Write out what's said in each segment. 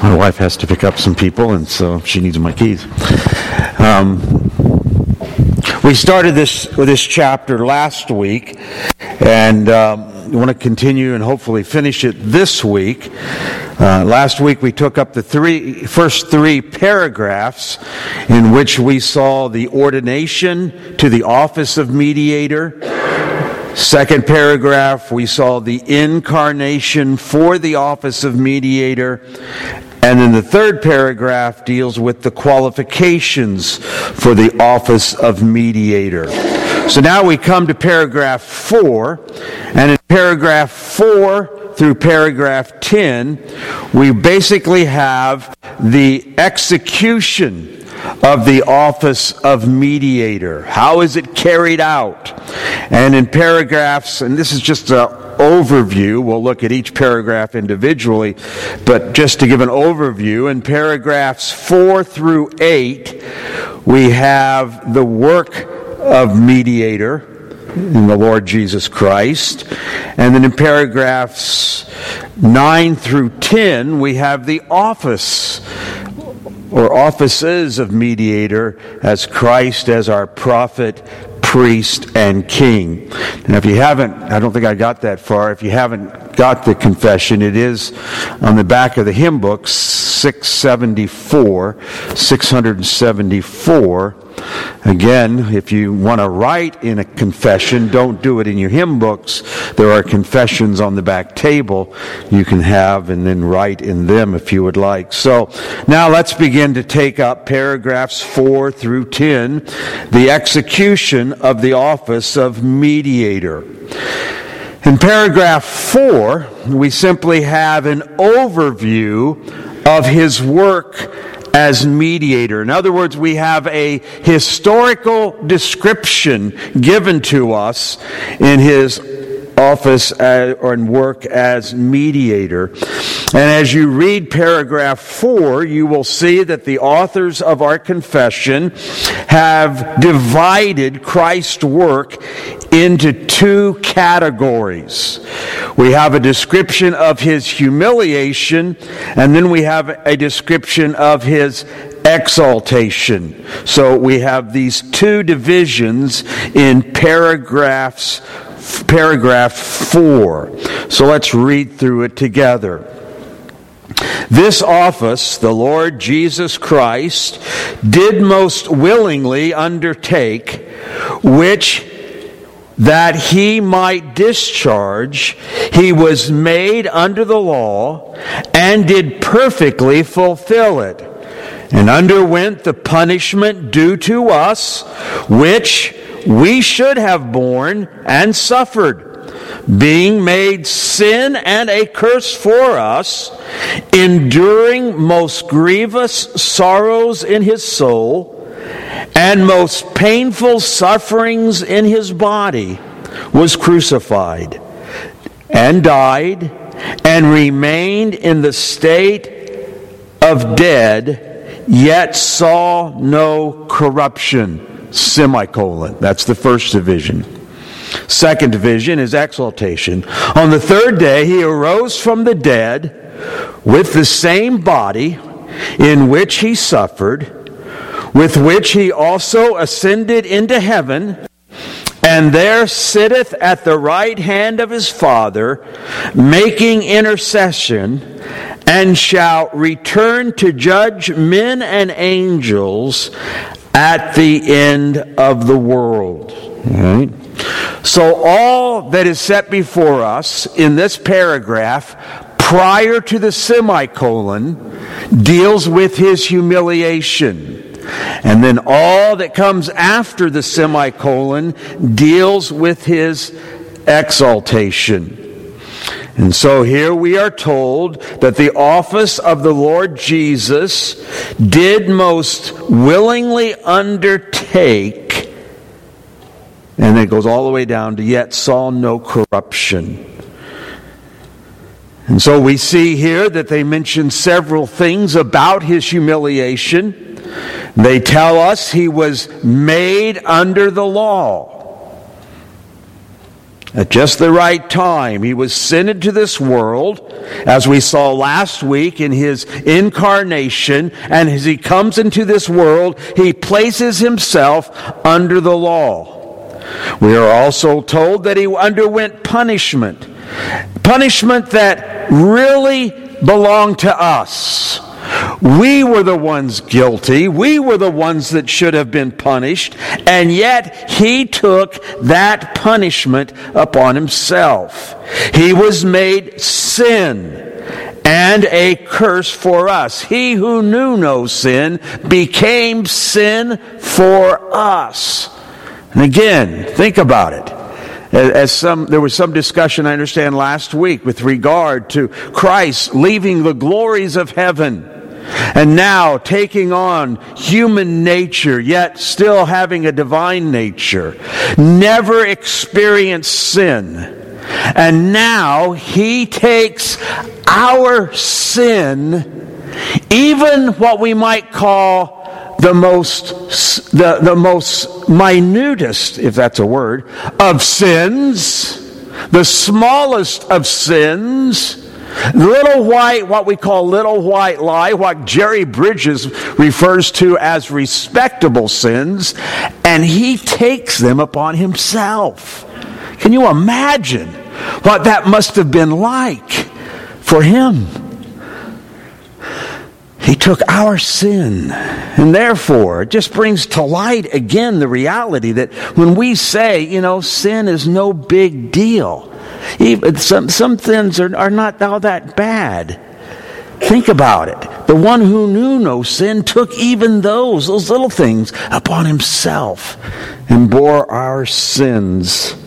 My wife has to pick up some people, and so she needs my keys. We started this chapter last week, and we want to continue and hopefully finish it this week. Last week we took up the first three paragraphs in which we saw the ordination to the office of mediator. Second paragraph, we saw the incarnation for the office of mediator. And then the third paragraph deals with the qualifications for the office of mediator. So now we come to paragraph 4. And in paragraph 4 through paragraph 10, we basically have the execution of the office of mediator. How is it carried out? And in paragraphs, and this is just an overview, we'll look at each paragraph individually, but just to give an overview, in paragraphs 4 through 8, we have the work of mediator in the Lord Jesus Christ. And then in paragraphs 9 through 10, we have the office or offices of mediator as Christ as our prophet, priest, and king. And if you haven't, I don't think I got that far, if you haven't got the confession, it is on the back of the hymn book, 674. Again, if you want to write in a confession, don't do it in your hymn books. There are confessions on the back table you can have and then write in them if you would like. So now let's begin to take up paragraphs 4 through 10, the execution of the office of mediator. In paragraph 4, we simply have an overview of his work as mediator. In other words, we have a historical description given to us in his office or in work as mediator. And as you read paragraph 4, you will see that the authors of our confession have divided Christ's work into two categories. We have a description of his humiliation, and then we have a description of his exaltation. So we have these two divisions in paragraph 4. So let's read through it together. This office the Lord Jesus Christ did most willingly undertake, which that he might discharge, he was made under the law, and did perfectly fulfill it, and underwent the punishment due to us, which we should have borne and suffered, being made sin and a curse for us, enduring most grievous sorrows in his soul, and most painful sufferings in his body, was crucified, and died, and remained in the state of dead, yet saw no corruption. Semicolon. That's the first division. Second division is exaltation. On the third day he arose from the dead with the same body in which he suffered, with which he also ascended into heaven, and there sitteth at the right hand of his Father, making intercession, and shall return to judge men and angels at the end of the world. All right? So all that is set before us in this paragraph prior to the semicolon deals with his humiliation. And then all that comes after the semicolon deals with his exaltation. And so here we are told that the office of the Lord Jesus did most willingly undertake, and then it goes all the way down to yet saw no corruption. And so we see here that they mention several things about his humiliation. They tell us he was made under the law. At just the right time, he was sent into this world, as we saw last week in his incarnation, and as he comes into this world, he places himself under the law. We are also told that he underwent punishment. Punishment that really belonged to us. We were the ones guilty. We were the ones that should have been punished. And yet he took that punishment upon himself. He was made sin and a curse for us. He who knew no sin became sin for us. And again, think about it. There was some discussion, I understand, last week with regard to Christ leaving the glories of heaven and now taking on human nature, yet still having a divine nature. Never experienced sin. And now he takes our sin, even what we might call the most minutest, if that's a word, of sins, the smallest of sins, what we call little white lie, what Jerry Bridges refers to as respectable sins, and he takes them upon himself. Can you imagine what that must have been like for him? He took our sin, and therefore it just brings to light again the reality that when we say, sin is no big deal, even some sins are not all that bad. Think about it. The one who knew no sin took even those little things upon himself and bore our sins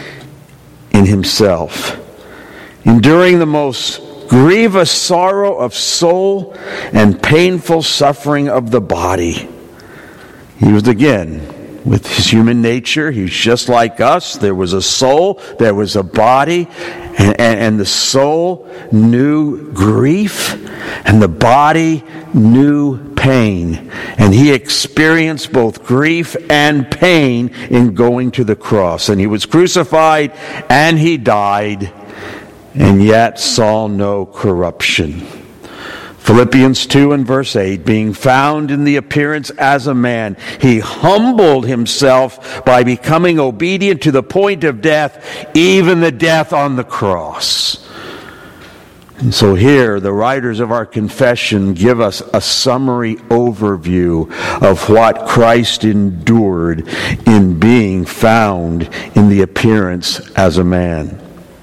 in himself, enduring the most grievous sorrow of soul and painful suffering of the body. He was, again, with his human nature, he's just like us. There was a soul, there was a body, and the soul knew grief, and the body knew pain. And he experienced both grief and pain in going to the cross. And he was crucified, and he died, and yet saw no corruption. Philippians 2 and verse 8, being found in the appearance as a man, he humbled himself by becoming obedient to the point of death, even the death on the cross. And so here, the writers of our confession give us a summary overview of what Christ endured in being found in the appearance as a man.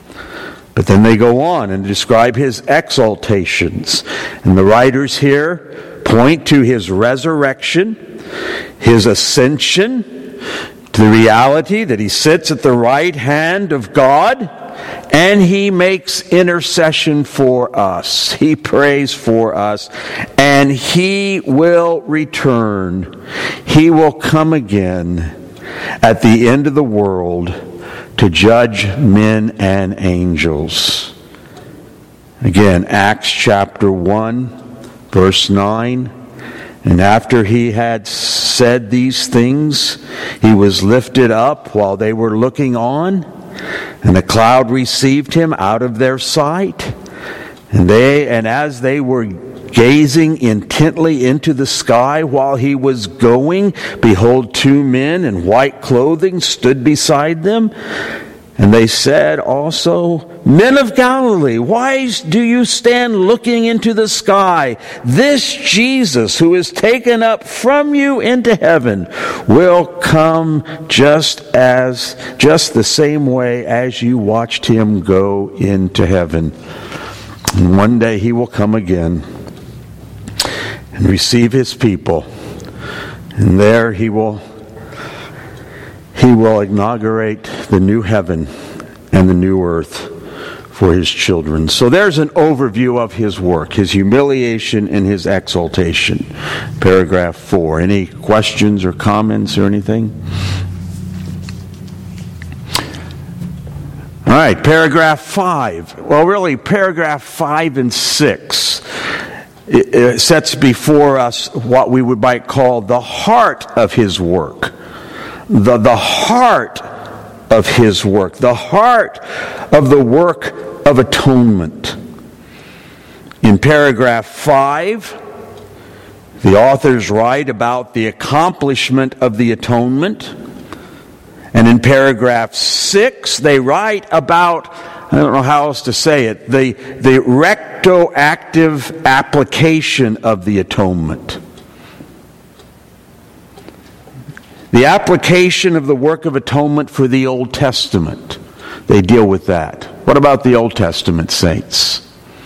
But then they go on and describe his exaltations. And the writers here point to his resurrection, his ascension, to the reality that he sits at the right hand of God, and he makes intercession for us. He prays for us, and he will return. He will come again at the end of the world to judge men and angels. Again, Acts chapter 1, verse 9. And after he had said these things, he was lifted up while they were looking on, and a cloud received him out of their sight. And as they were gazing intently into the sky while he was going, behold, 2 men in white clothing stood beside them. And they said also, Men of Galilee, why do you stand looking into the sky? This Jesus who is taken up from you into heaven will come just the same way as you watched him go into heaven. And one day he will come again and receive his people. And there he will inaugurate the new heaven and the new earth for his children. So there's an overview of his work, his humiliation and his exaltation. Paragraph 4. Any questions or comments or anything? All right, paragraph 5. Well, really, paragraph 5 and 6. It sets before us what we might call the heart of his work. The heart of His work. The heart of the work of atonement. In paragraph 5, the authors write about the accomplishment of the atonement. And in paragraph 6, they write about, I don't know how else to say it, the retroactive application of the atonement. The application of the work of atonement for the Old Testament. They deal with that. What about the Old Testament saints?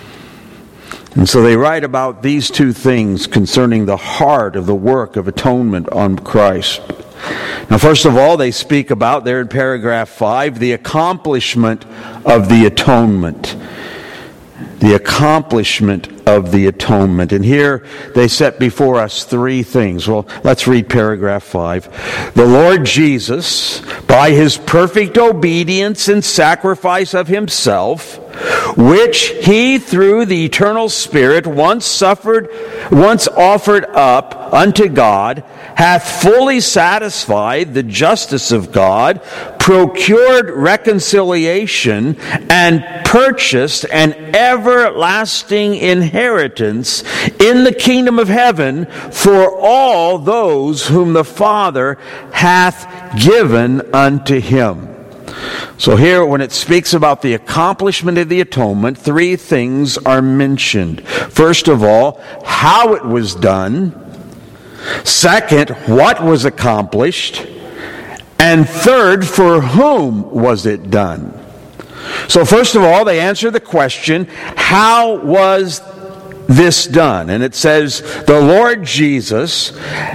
And so they write about these two things concerning the heart of the work of atonement on Christ. Now, first of all, they speak about, there in paragraph 5, the accomplishment of the atonement. The accomplishment of the atonement. And here they set before us three things. Well, let's read paragraph 5. The Lord Jesus, by His perfect obedience and sacrifice of Himself, which He through the eternal Spirit once offered up unto God, hath fully satisfied the justice of God, procured reconciliation, and purchased an everlasting inheritance in the kingdom of heaven for all those whom the Father hath given unto Him. So here, when it speaks about the accomplishment of the atonement, three things are mentioned. First of all, how it was done. Second, what was accomplished. And third, for whom was it done? So first of all, they answer the question, how was this done? And it says, the Lord Jesus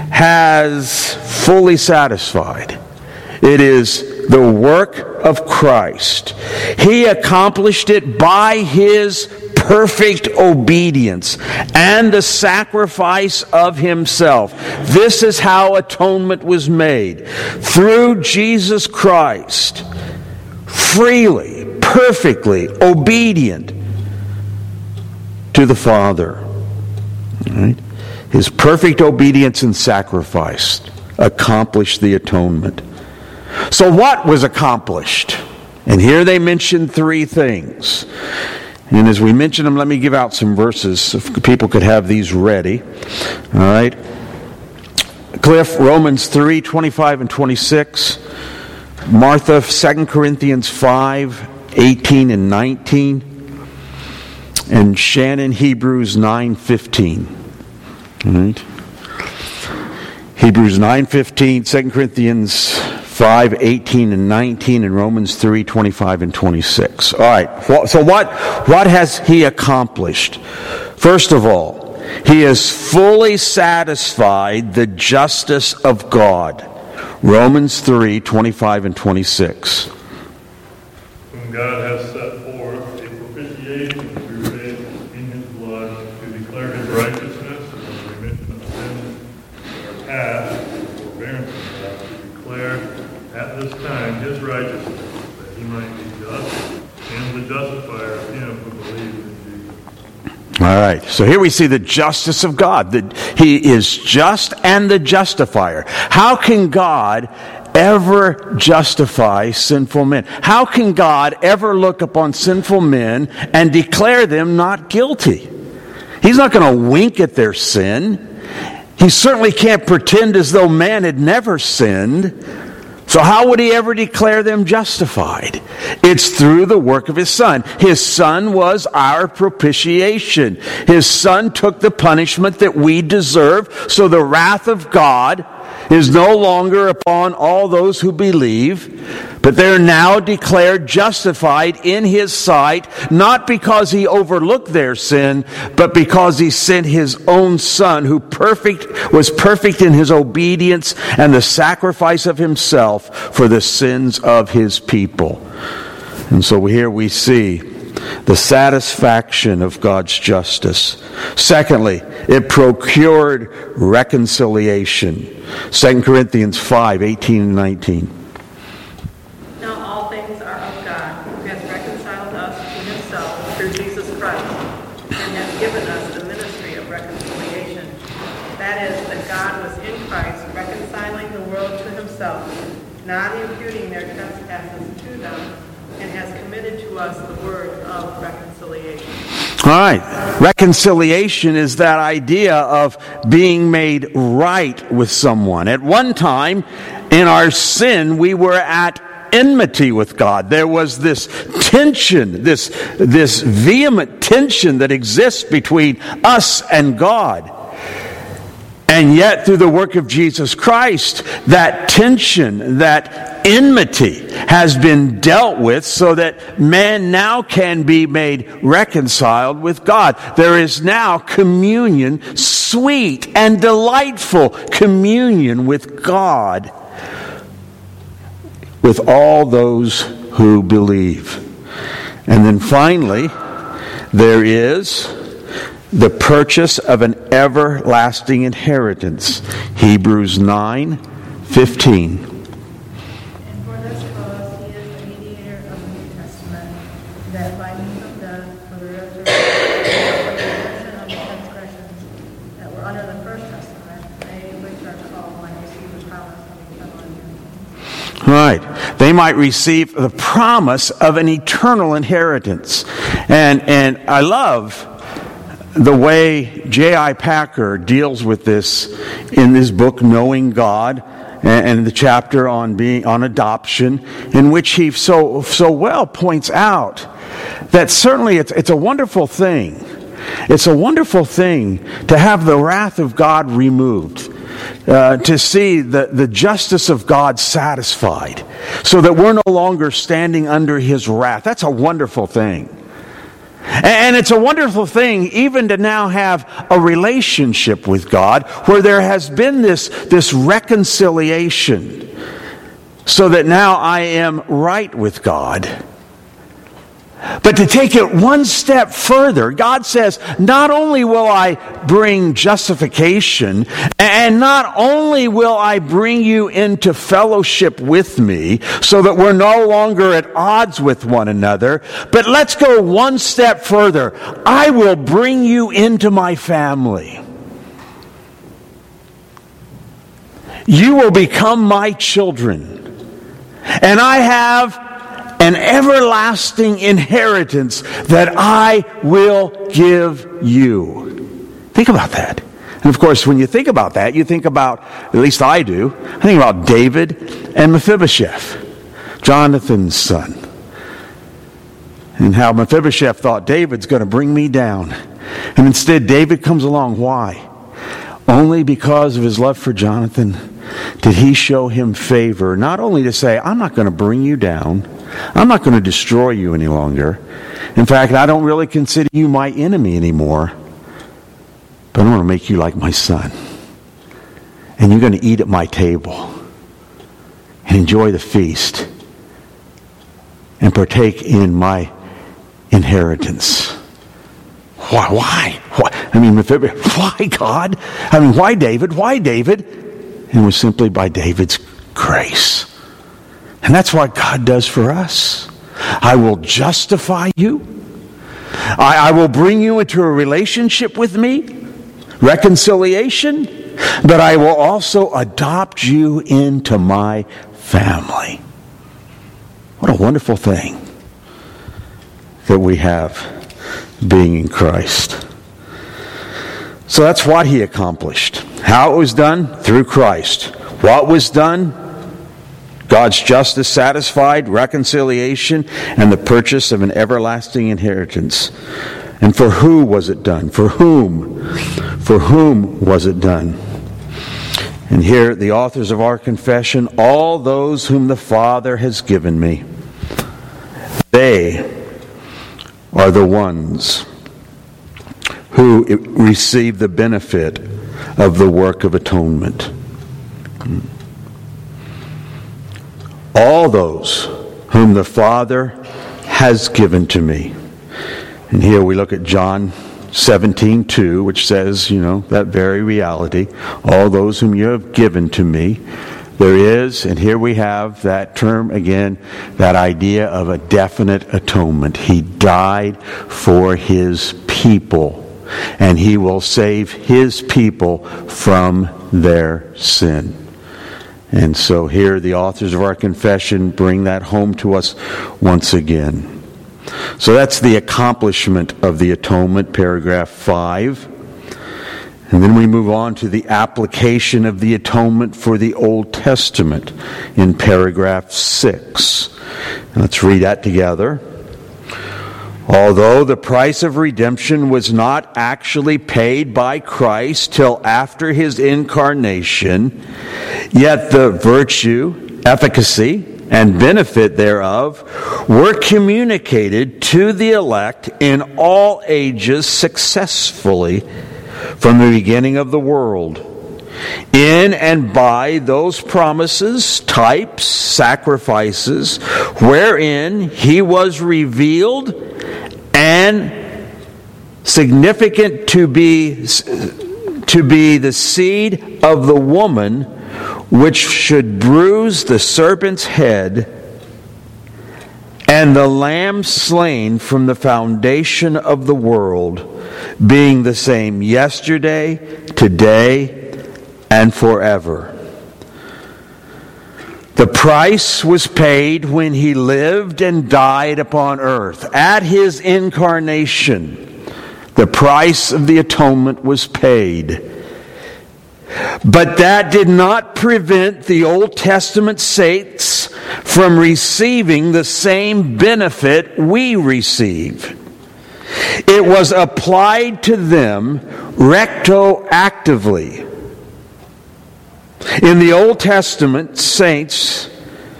has fully satisfied. It is the work of Christ. He accomplished it by His perfect obedience and the sacrifice of Himself. This is how atonement was made. Through Jesus Christ, freely, perfectly obedient to the Father. Right? His perfect obedience and sacrifice accomplished the atonement. So what was accomplished? And here they mention three things. And as we mention them, let me give out some verses so people could have these ready. All right. Cliff, Romans 3, 25 and 26. Martha, 2 Corinthians 5, 18 and 19. And Shannon, Hebrews 9, 15. All right. Hebrews 9:15, 2 Corinthians 5, 18 and 19, and Romans 3, 25 and 26. All right, so what has He accomplished? First of all, He has fully satisfied the justice of God. Romans 3, 25 and 26. Whom God has set forth a propitiation through faith in His blood to declare His righteousness and the remission of sins that are past, and the forbearance of God to declare at this time His righteousness, that He might be just and the justifier of him who believes in Jesus. All right, so here we see the justice of God, that He is just and the justifier. How can God ever justify sinful men? How can God ever look upon sinful men and declare them not guilty? He's not going to wink at their sin. He certainly can't pretend as though man had never sinned. So how would He ever declare them justified? It's through the work of His Son. His Son was our propitiation. His Son took the punishment that we deserve, so the wrath of God is no longer upon all those who believe, but they're now declared justified in His sight, not because He overlooked their sin, but because He sent His own Son, who was perfect in His obedience and the sacrifice of Himself for the sins of His people. And so here we see the satisfaction of God's justice. Secondly, it procured reconciliation. 2 Corinthians 5, 18 and 19. Now all things are of God, who has reconciled us to Himself through Jesus Christ, and has given us the ministry of reconciliation. That is, that God was in Christ reconciling the world to Himself, not imputing their trespasses to them, and has committed to us the word of reconciliation. All right. Reconciliation is that idea of being made right with someone. At one time, in our sin, we were at enmity with God. There was this tension, this vehement tension that exists between us and God. And yet, through the work of Jesus Christ, that tension, that enmity has been dealt with so that man now can be made reconciled with God. There is now communion, sweet and delightful communion with God, with all those who believe. And then finally, there is the purchase of an everlasting inheritance. Hebrews 9:15. And for this cause he is the mediator of the New Testament, that by means of death for the resurrection of the transgressions that were under the first testament, they which are called might receive the promise of eternal inheritance. Right. They might receive the promise of an eternal inheritance. And I love the way J.I. Packer deals with this in this book, Knowing God, and the chapter on adoption, in which he so well points out that certainly it's a wonderful thing. It's a wonderful thing to have the wrath of God removed, to see the justice of God satisfied, so that we're no longer standing under His wrath. That's a wonderful thing. And it's a wonderful thing even to now have a relationship with God where there has been this reconciliation, so that now I am right with God. But to take it one step further, God says, not only will I bring justification, and not only will I bring you into fellowship with me, so that we're no longer at odds with one another, but let's go one step further. I will bring you into my family. You will become my children. And I have an everlasting inheritance that I will give you. Think about that. And of course, when you think about that, you think about, at least I do, I think about David and Mephibosheth, Jonathan's son. And how Mephibosheth thought, David's going to bring me down. And instead, David comes along. Why? Only because of his love for Jonathan did he show him favor, not only to say, I'm not going to bring you down, I'm not going to destroy you any longer. In fact, I don't really consider you my enemy anymore, but I'm going to make you like my son. And you're going to eat at my table and enjoy the feast and partake in my inheritance. Why? I mean, why God? I mean, why David? Why David? And it was simply by David's grace. And that's what God does for us. I will justify you. I will bring you into a relationship with me, reconciliation, but I will also adopt you into my family. What a wonderful thing that we have being in Christ. So that's what He accomplished. How it was done? Through Christ. What was done? God's justice satisfied, reconciliation, and the purchase of an everlasting inheritance. And for who was it done? For whom? For whom was it done? And here, the authors of our confession, all those whom the Father has given me, they are the ones who receive the benefit of the work of atonement. All those whom the Father has given to me. And here we look at John 17:2, which says, that very reality. All those whom you have given to me. There is, and here we have that term again, that idea of a definite atonement. He died for His people, and He will save His people from their sin. And so here the authors of our confession bring that home to us once again. So that's the accomplishment of the atonement, paragraph 5. And then we move on to the application of the atonement for the Old Testament in paragraph 6. Let's read that together. Although the price of redemption was not actually paid by Christ till after his incarnation, yet the virtue, efficacy, and benefit thereof were communicated to the elect in all ages successfully from the beginning of the world, in and by those promises, types, sacrifices, wherein he was revealed and significant to be the seed of the woman, which should bruise the serpent's head, and the Lamb slain from the foundation of the world, being the same yesterday, today, and forever. The price was paid when he lived and died upon earth. At his incarnation, the price of the atonement was paid. But that did not prevent the Old Testament saints from receiving the same benefit we receive. It was applied to them retroactively. In the Old Testament saints,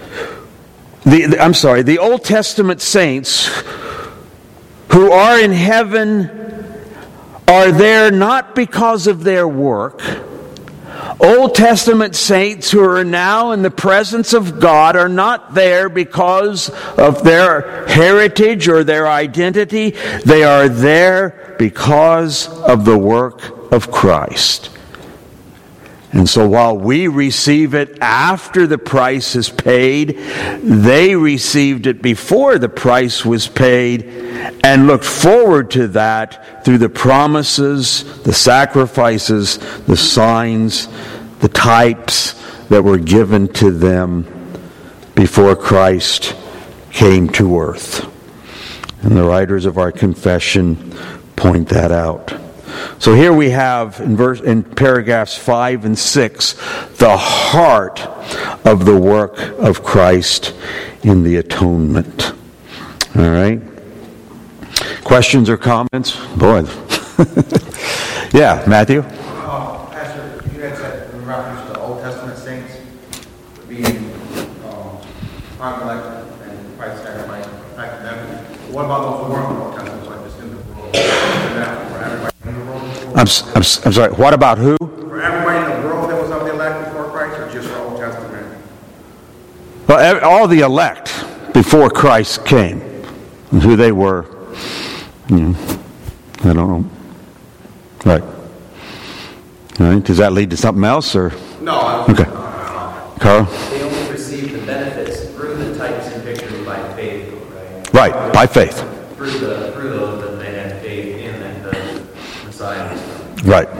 the Old Testament saints who are in heaven are there not because of their work. Old Testament saints who are now in the presence of God are not there because of their heritage or their identity. They are there because of the work of Christ. And so while we receive it after the price is paid, they received it before the price was paid and looked forward to that through the promises, the sacrifices, the signs, the types that were given to them before Christ came to earth. And the writers of our confession point that out. So here we have in paragraphs 5 and 6 the heart of the work of Christ in the atonement. All right? Questions or comments? Boy. Yeah, Matthew? Pastor, you had said in reference to the Old Testament saints being unelected and Christ sacrifice affected them. What about those who weren't in the Old Testament, like just in the world? For everybody in the world? I'm sorry, what about who? For everybody in the world that was of the elect before Christ, or just for Old Testament? Well, all the elect before Christ came, and who they were, I don't know. Right. All right. Does that lead to something else, or? No. Okay. Carl? They only received the benefits through the types and pictures by faith, right? Right, by faith. Through those that they had faith in and the Messiah. Right.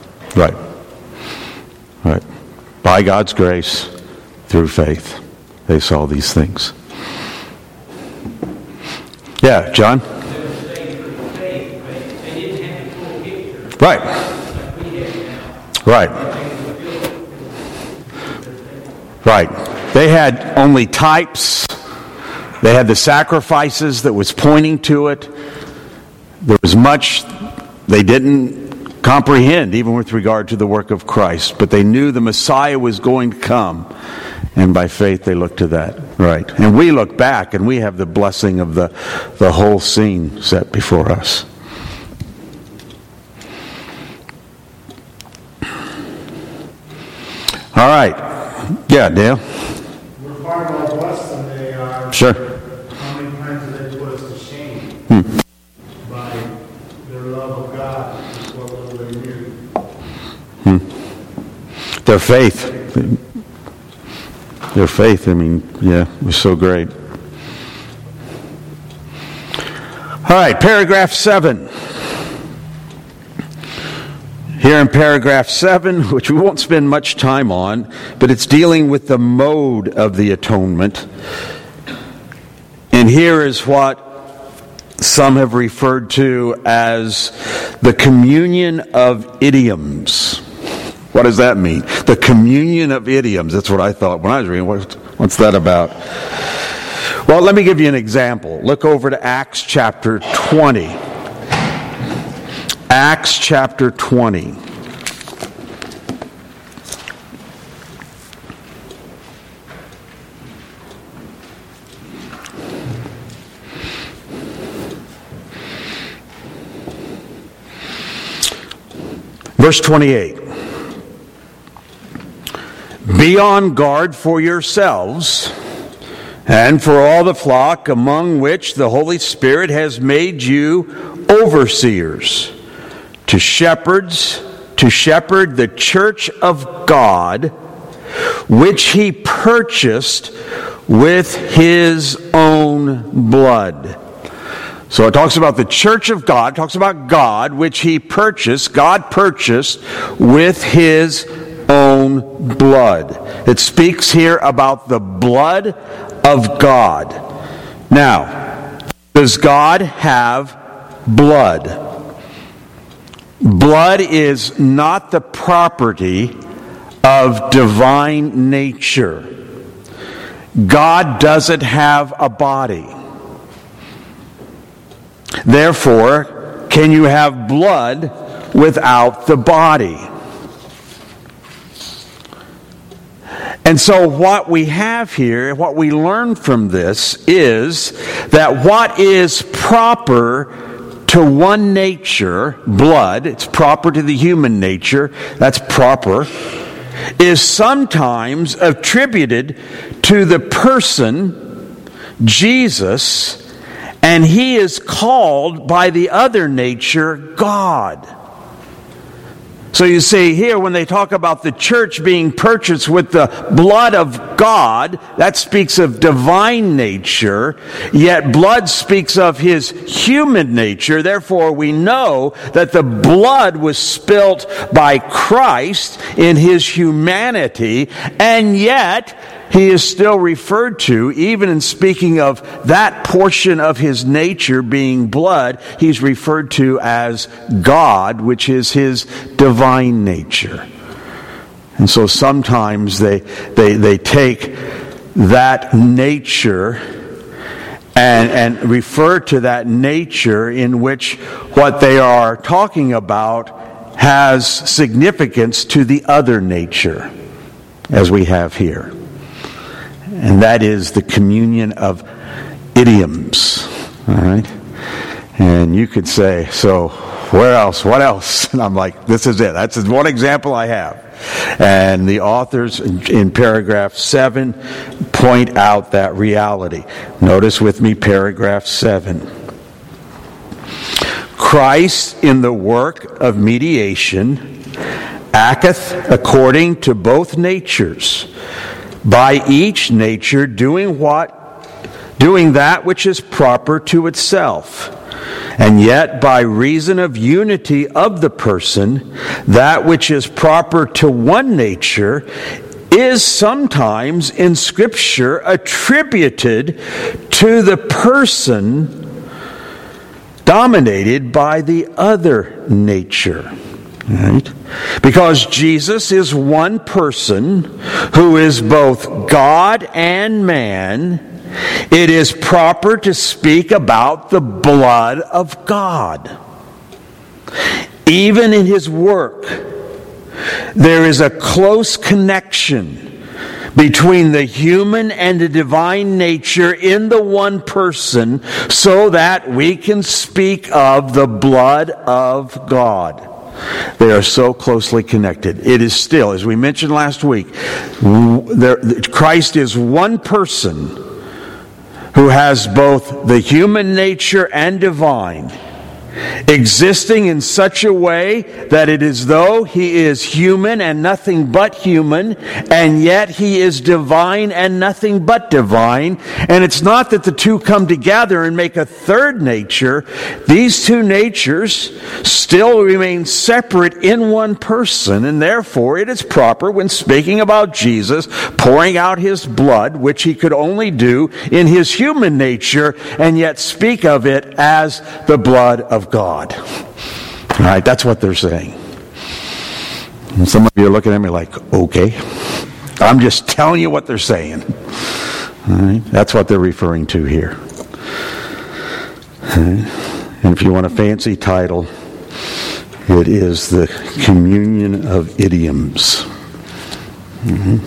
By God's grace, through faith, they saw these things. Yeah, John? Right. They had only types. They had the sacrifices that was pointing to it. There was much they didn't comprehend, even with regard to the work of Christ. But they knew the Messiah was going to come. And by faith they looked to that. Right. And we look back and we have the blessing of the whole scene set before us. All right. Yeah, Dale. We're far more blessed than they are. Sure. How many times have they put us to shame by their love of God? That's what we're new. Their faith. Their faith, was so great. All right, paragraph 7. Here in paragraph 7, which we won't spend much time on, but it's dealing with the mode of the atonement. And here is what some have referred to as the communion of idioms. What does that mean? The communion of idioms. That's what I thought when I was reading. What's that about? Well, let me give you an example. Look over to Acts chapter 20. Acts chapter 20. Verse 28. Be on guard for yourselves and for all the flock among which the Holy Spirit has made you overseers, to shepherd the church of God, which he purchased with his own blood. So it talks about the church of God, it talks about God, which God purchased with his own blood. It speaks here about the blood of God. Now, does God have blood? Blood is not the property of divine nature. God doesn't have a body. Therefore, can you have blood without the body? And so what we have here, what we learn from this, is that what is proper to one nature, blood, it's proper to the human nature, that's proper, is sometimes attributed to the person, Jesus, and he is called by the other nature, God. So you see here, when they talk about the church being purchased with the blood of God, that speaks of divine nature, yet blood speaks of his human nature. Therefore, we know that the blood was spilt by Christ in his humanity, and yet he is still referred to, even in speaking of that portion of his nature being blood, he's referred to as God, which is his divine nature. And so sometimes they take that nature and refer to that nature in which what they are talking about has significance to the other nature, as we have here. And that is the communion of idioms. All right? And you could say, so where else? What else? And I'm like, this is it. That's one example I have. And the authors in paragraph 7 point out that reality. Notice with me paragraph 7. Christ in the work of mediation acteth according to both natures, by each nature doing that which is proper to itself, and yet by reason of unity of the person, that which is proper to one nature is sometimes in Scripture attributed to the person dominated by the other nature. Right? Because Jesus is one person who is both God and man, it is proper to speak about the blood of God. Even in his work, there is a close connection between the human and the divine nature in the one person, so that we can speak of the blood of God. They are so closely connected. It is still, as we mentioned last week, Christ is one person who has both the human nature and divine. existing in such a way that it is though he is human and nothing but human, and yet he is divine and nothing but divine. And it's not that the two come together and make a third nature. These two natures still remain separate in one person, and therefore it is proper when speaking about Jesus pouring out his blood, which he could only do in his human nature, and yet speak of it as the blood of God. All right, that's what they're saying. And some of you are looking at me like, okay, I'm just telling you what they're saying. All right, that's what they're referring to here. All right. And if you want a fancy title, it is the communion of idioms. Mm-hmm.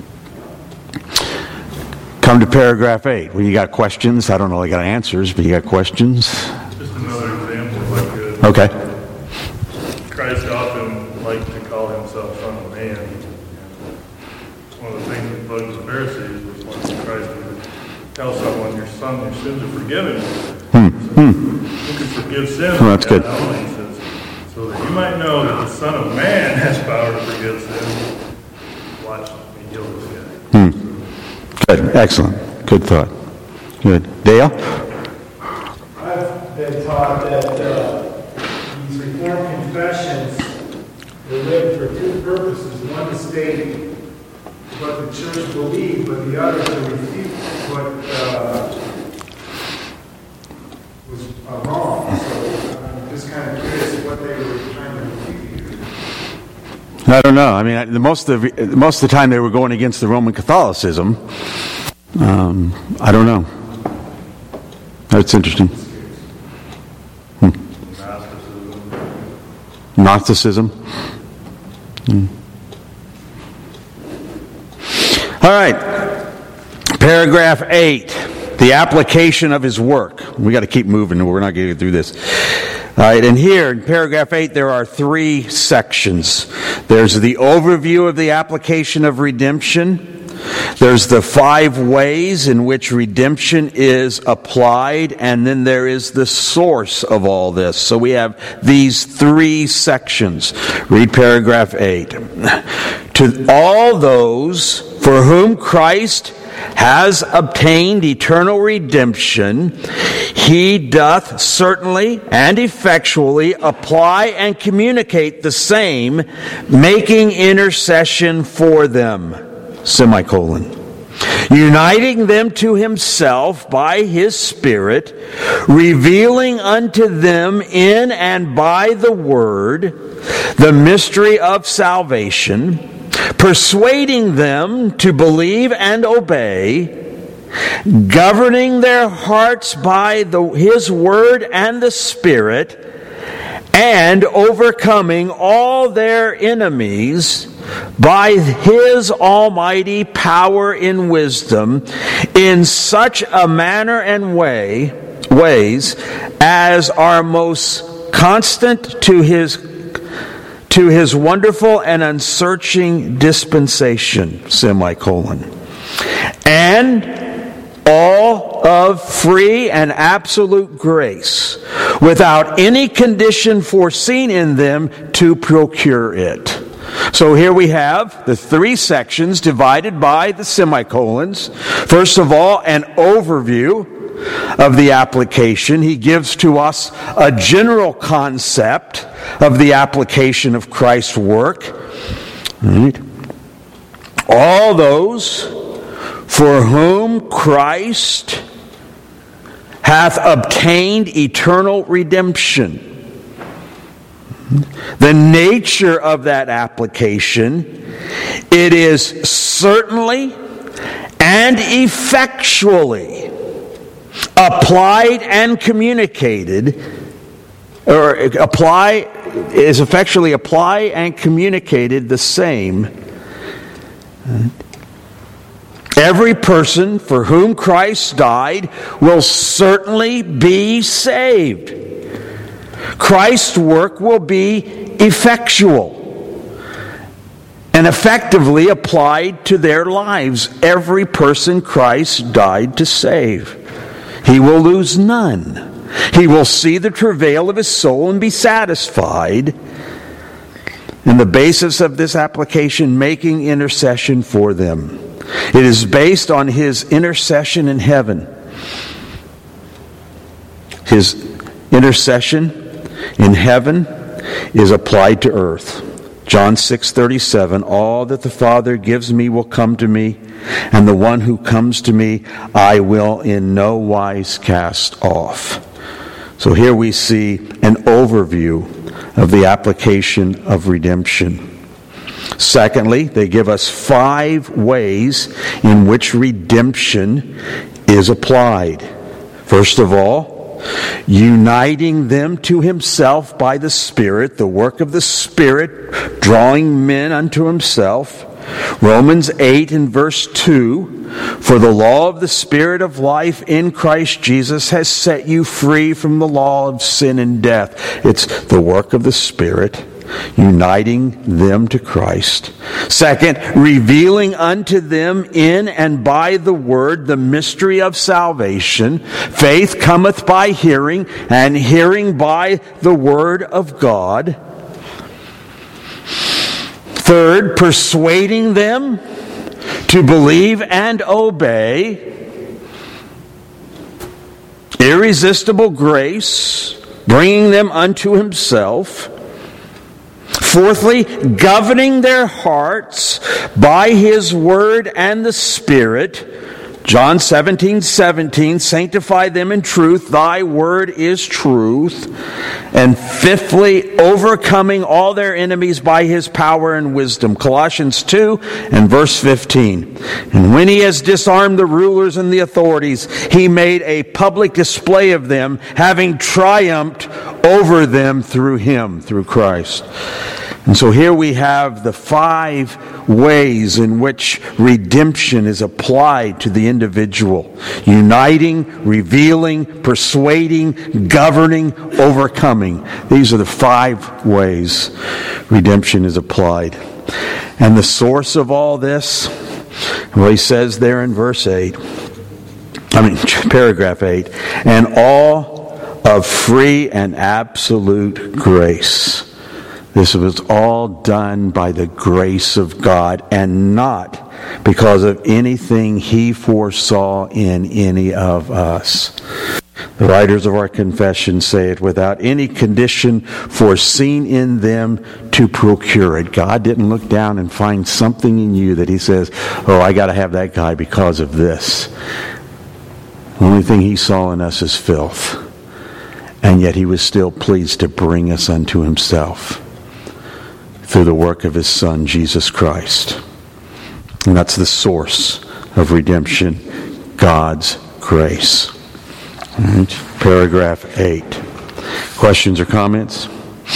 Come to paragraph 8. Well, you got questions? I don't know, I got answers, but you got questions? Just another example, if I could. Okay. Christ often liked to call himself Son of Man. One of the things that bugged the Pharisees was when Christ would tell someone, your sins are forgiven. You can forgive sins. Oh, that's good. He says, so that you might know that the Son of Man has power to forgive sins. Watch me heal this guy. Good. Excellent. Good thought. Good. Dale? I've been taught that these Reformed confessions were written for two purposes. One to state what the church believed, but the other to refute what was wrong. So I'm just kind of curious what they were trying to refute here. I don't know. I mean, most of the time they were going against the Roman Catholicism. I don't know. That's interesting. Gnosticism. All right. Paragraph 8. The application of his work. We got to keep moving. We're not getting through this. All right, and here in paragraph 8 there are 3 sections. There's the overview of the application of redemption. There's the 5 ways in which redemption is applied, and then there is the source of all this. So we have these 3 sections. Read paragraph 8. To all those for whom Christ has obtained eternal redemption, he doth certainly and effectually apply and communicate the same, making intercession for them, uniting them to himself by his Spirit, revealing unto them in and by the Word the mystery of salvation, persuading them to believe and obey, governing their hearts by his Word and the Spirit, and overcoming all their enemies by his almighty power in wisdom, in such a manner and ways as are most constant to his wonderful and unsearching dispensation, and all of free and absolute grace, without any condition foreseen in them to procure it. So here we have the 3 sections divided by the semicolons. First of all, an overview of the application. He gives to us a general concept of the application of Christ's work. Right. All those for whom Christ hath obtained eternal redemption. The nature of that application, it is certainly and effectually applied and communicated, is effectually apply and communicated the same. Every person for whom Christ died will certainly be saved. Christ's work will be effectual and effectively applied to their lives. Every person Christ died to save. He will lose none. He will see the travail of his soul and be satisfied. And the basis of this application, making intercession for them. It is based on his intercession in heaven. His intercession in heaven is applied to earth. John 6:37, all that the Father gives me will come to me, and the one who comes to me I will in no wise cast off. So here we see an overview of the application of redemption. Secondly, they give us 5 ways in which redemption is applied. First of all, uniting them to himself by the Spirit, the work of the Spirit, drawing men unto himself. Romans 8 and verse 2, for the law of the Spirit of life in Christ Jesus has set you free from the law of sin and death. It's the work of the Spirit, uniting them to Christ. Second, revealing unto them in and by the Word the mystery of salvation. Faith cometh by hearing, and hearing by the Word of God. Third, persuading them to believe and obey. Irresistible grace, bringing them unto himself. Fourthly, governing their hearts by his word and the Spirit. John 17:17, sanctify them in truth, thy word is truth. And fifthly, overcoming all their enemies by his power and wisdom. Colossians 2 and verse 15. And when he has disarmed the rulers and the authorities, he made a public display of them, having triumphed over them through him, through Christ. And so here we have the 5 ways in which redemption is applied to the individual. Uniting, revealing, persuading, governing, overcoming. These are the 5 ways redemption is applied. And the source of all this, well, he says there in paragraph 8, and all of free and absolute grace. This was all done by the grace of God and not because of anything he foresaw in any of us. The writers of our confession say it, without any condition foreseen in them to procure it. God didn't look down and find something in you that he says, oh, I got to have that guy because of this. The only thing he saw in us is filth. And yet he was still pleased to bring us unto himself through the work of his Son, Jesus Christ. And that's the source of redemption, God's grace. All right, paragraph 8. Questions or comments?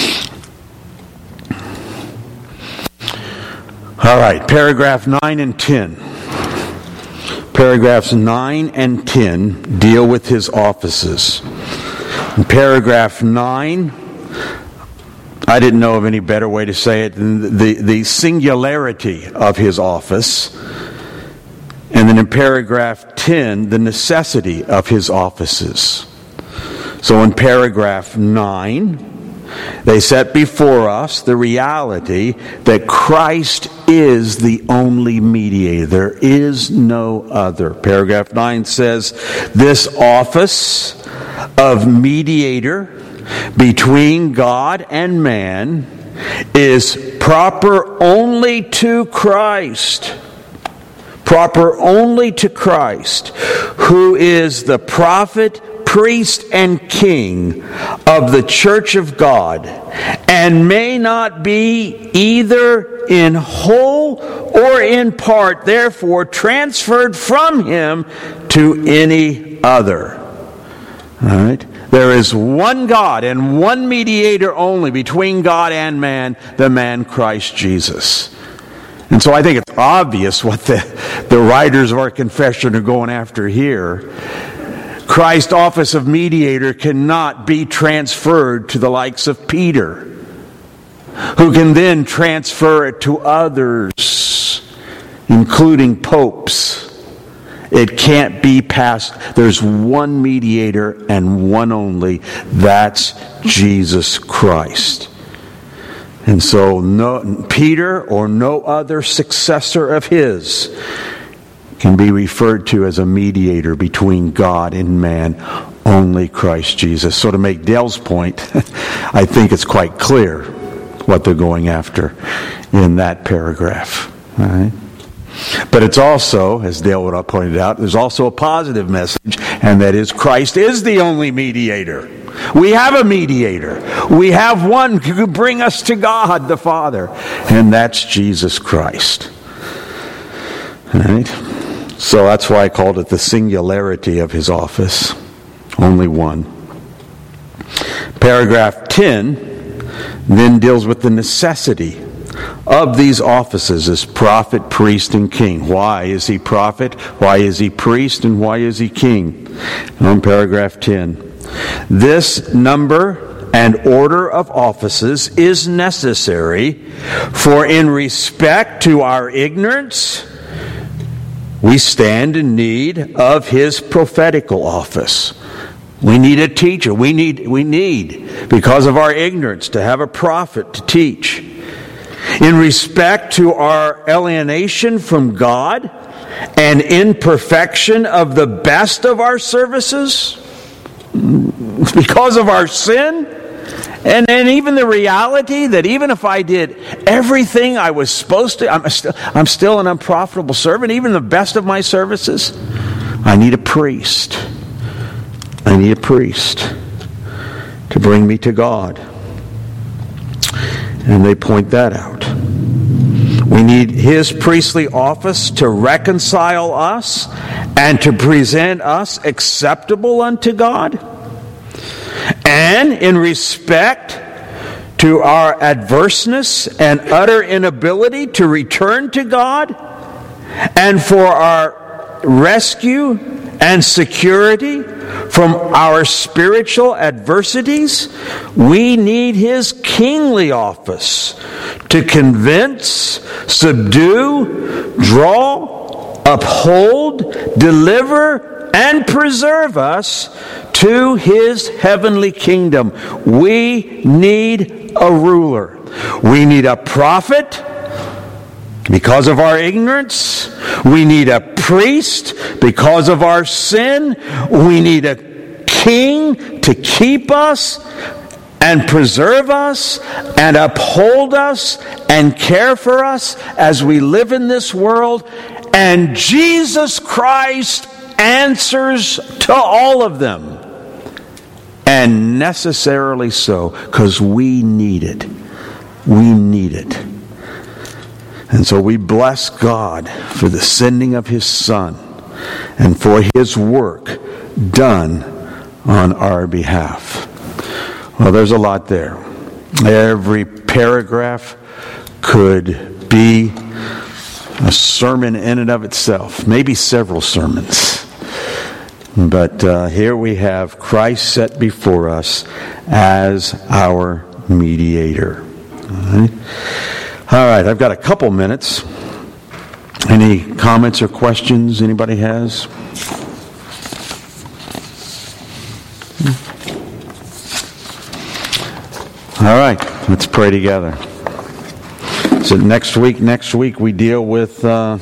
All right, paragraph 9 and 10. Paragraphs 9 and 10 deal with his offices. In paragraph 9, I didn't know of any better way to say it than the singularity of his office. And then in paragraph 10, the necessity of his offices. So in paragraph 9, they set before us the reality that Christ is the only mediator. There is no other. Paragraph 9 says, this office of mediator between God and man is proper only to Christ. Proper only to Christ, who is the prophet, priest, and king of the church of God, and may not be either in whole or in part, therefore, transferred from him to any other. All right? There is one God and one mediator only between God and man, the man Christ Jesus. And so I think it's obvious what the writers of our confession are going after here. Christ's office of mediator cannot be transferred to the likes of Peter, who can then transfer it to others, including popes It can't be passed. There's one mediator and one only. That's Jesus Christ. And so no, Peter or no other successor of his can be referred to as a mediator between God and man. Only Christ Jesus. So to make Dale's point, I think it's quite clear what they're going after in that paragraph. All right? But it's also, as Dale would have pointed out, there's also a positive message, and that is Christ is the only mediator. We have a mediator. We have one who can bring us to God the Father, and that's Jesus Christ. All right? So that's why I called it the singularity of his office. Only one. Paragraph 10 then deals with the necessity of these offices as prophet, priest, and king. Why is he prophet? Why is he priest? And why is he king? On paragraph 10. This number and order of offices is necessary, for in respect to our ignorance, we stand in need of his prophetical office. We need a teacher. We need, because of our ignorance, to have a prophet to teach. In respect to our alienation from God and imperfection of the best of our services, because of our sin, and even the reality that even if I did everything I was supposed to, I'm still an unprofitable servant, even the best of my services, I need a priest. I need a priest to bring me to God. And they point that out. We need his priestly office to reconcile us and to present us acceptable unto God. And in respect to our adverseness and utter inability to return to God, and for our rescue and security from our spiritual adversities, we need his kingly office to convince, subdue, draw, uphold, deliver, and preserve us to his heavenly kingdom. We need a ruler. We need a prophet because of our ignorance. We need a priest because of our sin. We need a king to keep us and preserve us and uphold us and care for us as we live in this world. And Jesus Christ answers to all of them. And necessarily so, because we need it. We need it. And so we bless God for the sending of his Son and for his work done on our behalf. Well, there's a lot there. Every paragraph could be a sermon in and of itself, maybe several sermons. But here we have Christ set before us as our mediator. All right, I've got a couple minutes. Any comments or questions anybody has? All right, let's pray together. So next week we deal with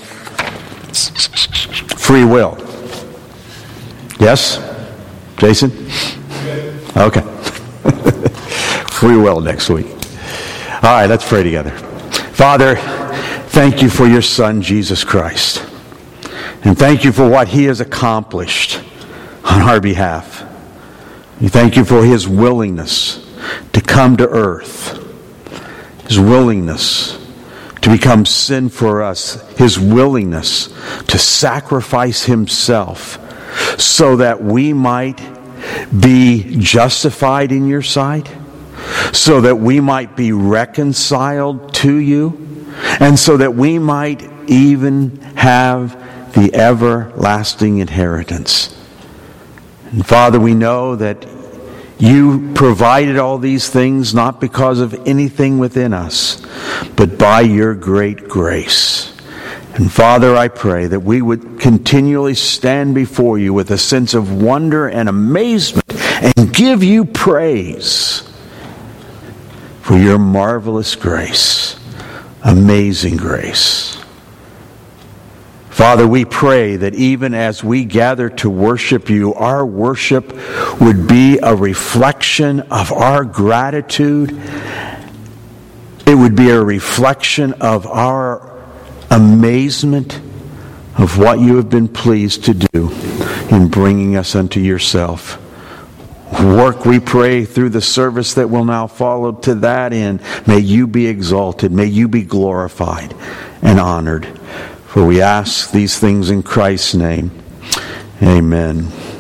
free will. Yes? Jason? Okay. Free will next week. All right, let's pray together. Father, thank you for your Son, Jesus Christ. And thank you for what he has accomplished on our behalf. We thank you for his willingness to come to earth. His willingness to become sin for us. His willingness to sacrifice himself so that we might be justified in your sight, so that we might be reconciled to you, and so that we might even have the everlasting inheritance. And Father, we know that you provided all these things not because of anything within us, but by your great grace. And Father, I pray that we would continually stand before you with a sense of wonder and amazement and give you praise for your marvelous grace, amazing grace. Father, we pray that even as we gather to worship you, our worship would be a reflection of our gratitude. It would be a reflection of our amazement of what you have been pleased to do in bringing us unto yourself. Work, we pray, through the service that will now follow to that end. May you be exalted. May you be glorified and honored. For we ask these things in Christ's name. Amen.